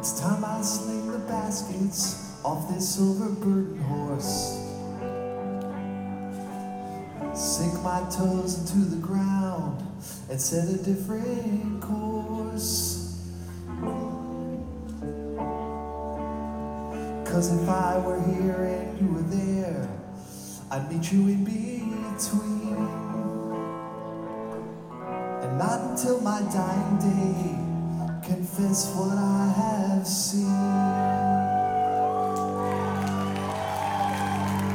It's time I sling the baskets off this silver burden horse. Sink my toes into the ground and set a different course. 'Cause if I were here and you were there, I'd meet you in between. And not until my dying day confess what I have seen.